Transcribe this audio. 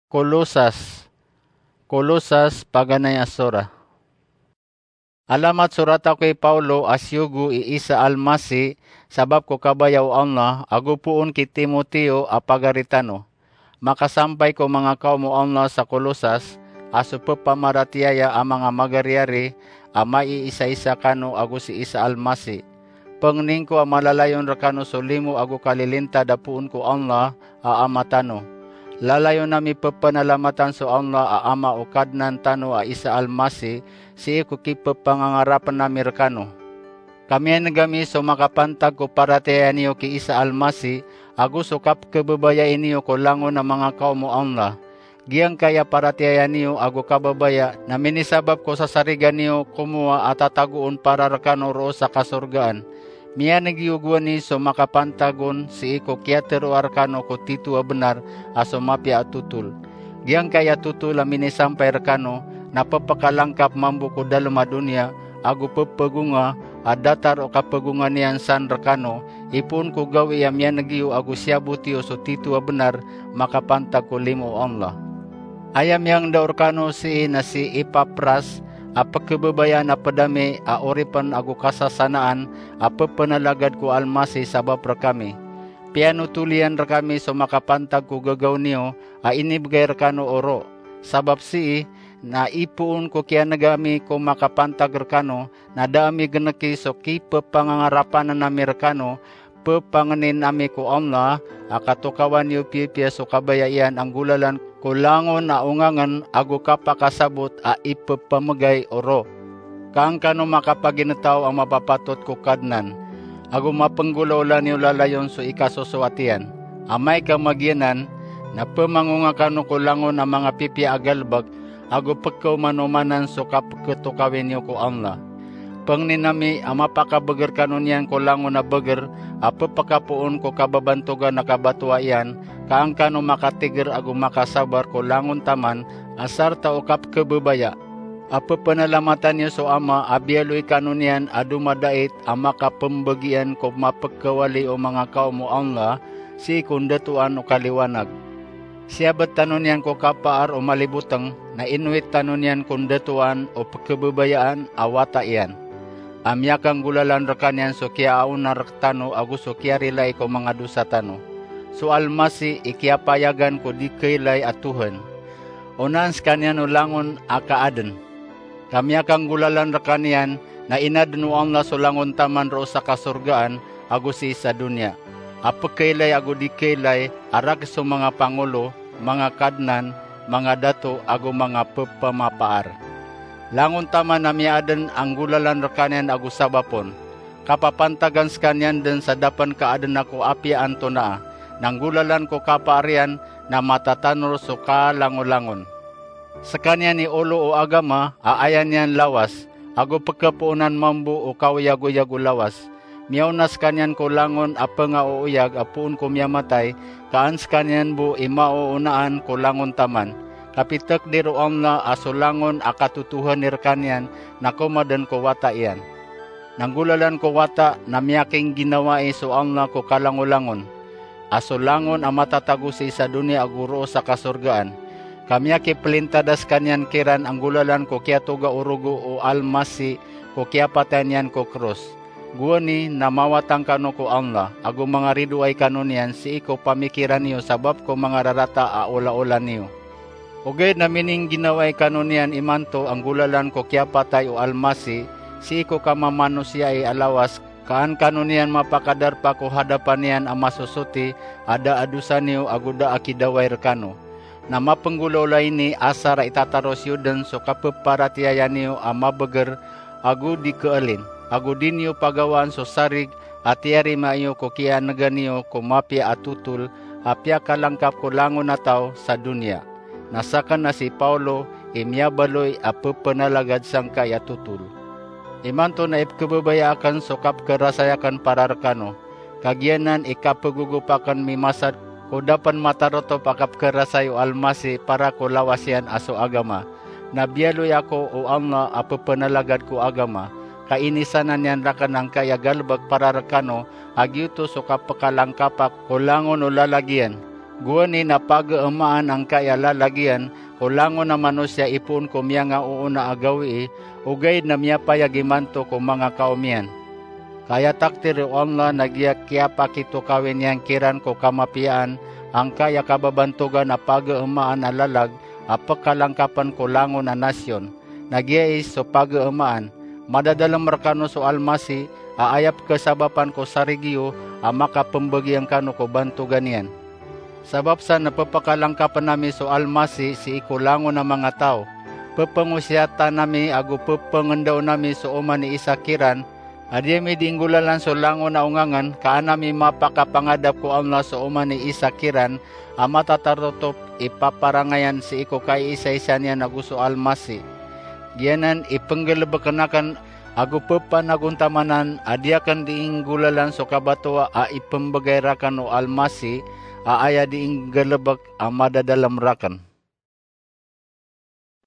Kolosas paganay asura. Alamat surata kay Paulo asyugo iisa almasi sabab ko kabayaw Allah agupuon ki Timoteo apagaritano. Makasampay ko mga kaumo Allah sa Kolosas aso pamaratiyaya ang mga magaryari amai isa-isa kano agu si isa almasi. Pengning ko malalayon rakano solimo agu kalilinta dapuon ko Allah aamatano. Lalayo nami pepanalamatan so Allah aama ukadnan tano a isa almasi si iku kipepangangarapan nami rekano. Kami nagami so makapantag ko parataya niyo ki isa almasi agu sukap kebebaya niyo ko lango na mga kaumo Allah. Giyang kaya parataya niyo agu kababaya na minisabab ko sa sarigan niyo kumuha at tataguon para rekano roo sa kasurgaan. Miya nagyuguan ni so makapantagon si iko kiatero arkano ko titua benar aso mapia atutul. Giyang kaya tutul amini sampai rekano napapakalangkap mambu ko dalam dunia agu pepegunga adatar o kapegungan niyan san rekano ipun ko gawi miya nagyu agu siabutio so titua benar makapantag ko limo Allah. Ayam yang daurkano si Epapras apa kebebayan apa dami a oripan agu kasasanaan apa penalagad ko almasi sabab rekami. Piano tulian rekami so makapantag ko gagaw niyo a inibigay rekano oro. Sabab si na ipuun ko kaya nagami ko makapantag rekano na dami geneki so kipepangangarapan na nami rekano pepanganin nami ko Allah akatukawan niyo pipia so kabayaian ang gulalan kulangon na ungangan agu kapakasabot a ipepamagay oro. Kaang kano makapaginataw ang mapapatot ko kadnan. Agu mapenggulola niyo lalayon so ikasosuatian. Amay kamagyanan na pemangunga kano kulangon ang mga pipi agalbag agu pagkaw manumanan so kapketukawin niyo ko Allah. Pangninami ang mapakabagar kano niyan kulangon na bagar apa pakapuon ko kababantugan na kabatua iyan kaang kano makatiger agu makasabar ko langon taman asar ta ukap kebebaya. Apa penalamatan niyo so ama abialoy kano niyan adu madait ama kapembagian ko mapagkawali o mga kaumo Allah si kundatuan o kaliwanag. Siabat tanon niyan ko kapaar o malibutang na inuit tanon niyan kundatuan o pagkebebayaan awata iyan. Amyakang gulalan rekanyan so kia auna rektano agu so kia rilay ko mga dusa tano. So almasi ikia payagan ko di kailay at Tuhan. Unan skanyan ulangon akaaden. Kamyakang gulalan rekanyan na inadnu Allah so langon taman ro sa kasurgaan agu si sa dunia. Apa kailay agu di kailay arag so mga pangulo, mga kadnan, mga dato agu mga pepamapaar. Langon taman na miaden ang gulalan rekanyan agu sabapon. Kapapantagan skanyan den sa dapan kaaden ako apia anto na. Nang gulalan ko kapaarian na matatanor so kalangolangon. Sakanya ni olo o agama aayan yan lawas. Agu pagkapuunan mambu o kawayago-yago lawas. Miaunas kanyan ko langon apa nga uuyag apuun ko miyamatay. Kaans kanyan bu imauunaan ko langon taman. Kapitak diro Allah asulangon akatutuhan nirkanyan na kumadan ko wata iyan. Nanggulalan ko wata na miyaking ginawa so Allah ko kalangulangon. Asulangon ang matatagusi sa dunia aguro sa kasurgaan. Kamiyaki pelintadas kanyan kiran ang gulalan ko kaya tuga urugo o almasi ko kaya patanyan ko krus. Guwani na mawatang kano ko Allah. Agu mga rido ay kanunian si iko pamikiran niyo sabab ko mga rarata a ula-ula niyo. Ugay na mining ginaway kanunian imanto ang gulalan ko kya patay o almasi, si iko kamamano siya ay alawas, kaan kanunian mapakadar pa ko hadapan niyan ang masusuti, ada adusan niyo aguda akidaway rekano. Na mapenggulaw ini asara itataros yudan so kapeparatiayan niyo ang mabagar agu di kealin, agu din niyo pagawan so sarig, atiari maayo ko kya naganiyo ko mapia atutul, apya kalangkap ko langon nataw sa dunia. Nasakan na si Paulo imyabaloy apa penalagad sangka ya tutul. Imanto na ipkebebayaakan sokap kerasayakan para rekano. Kagianan ikapagugupakan mimasad ko dapan mataroto pakap kerasayo almasi para ko lawasian aso agama. Nabialoy ako o Allah apa penalagad ko agama. Kainisanan yan rakan ang kaya galbag para rekano agyuto sokap pakalangkapak ko langon o lalagyan. Guwani na pag-aamaan ang kaya lalagyan, kulangon naman siya ipon ko miya nga uuna agawi, ugay na miya payagimanto ko mga kaumian. Kaya taktir Allah nagyakya pa kito kawin yang kiran ko kamapian, ang kaya kababantugan na pag-aamaan alalag, apagkalangkapan ko langon na nasyon. Nagyais so pag-aamaan, madadalang markano so almasi, aayap kasabapan ko sa regyo, makapambagiang kano ko bantugan yan. Sabab sa napapakalangkapan nami so almasi si ikulango na mga tao. Papangusyata nami ago papangandaw nami so uman ni isakiran. Adi mi dinggulalan so lango na ungangan kaan nami mapakapangadap ko Allah so uman ni isakiran. Matatarotop ipaparangayan si iko kay isa-isa niya na gusto almasi. Giyanan ipanggalabakanakan ago papanaguntamanan adiakan diinggulalan so kabatua ipambagayrakan o almasi. Aaya diing galabak madadalam rakan.